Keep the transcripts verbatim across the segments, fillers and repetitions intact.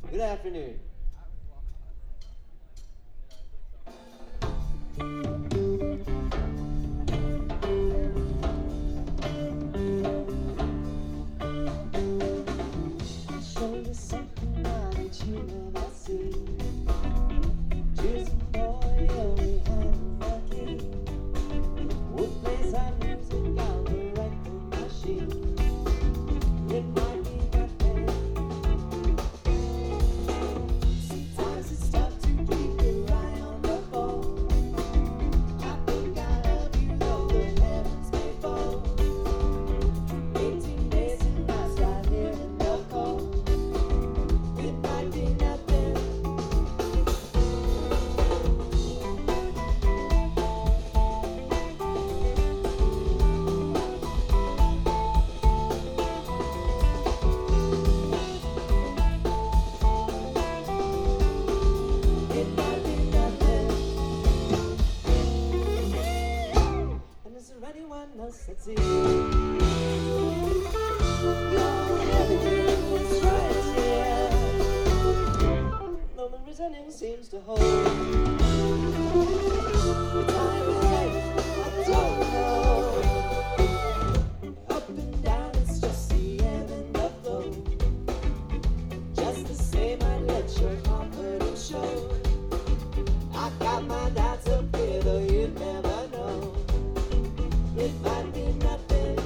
Good afternoon. I'll show you something now that you never see. Choose a boy, only hand for key. We'll play some music on the record machine. It might be nothing. Sometimes it's tough to keep your eye on the ball. I think I love you, though the heavens may fall. Eighteen days and nights right here in the cold. It might be nothing. It might be nothing. And is there anyone else that's here? Your heaven is right here. Though the reasoning seems to hold. The time is right, I don't know. Up and down, it's just the ebb and the flow. Just the same, I let your confidence show. I got my doubts up here, though you never know. It might be nothing.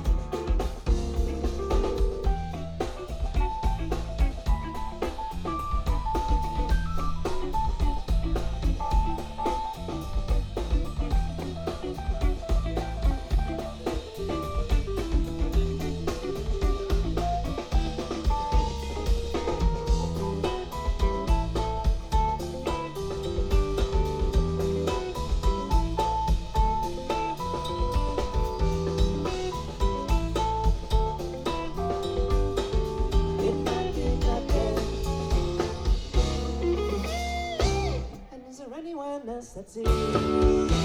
It might be nothing. And is there anyone else that's here?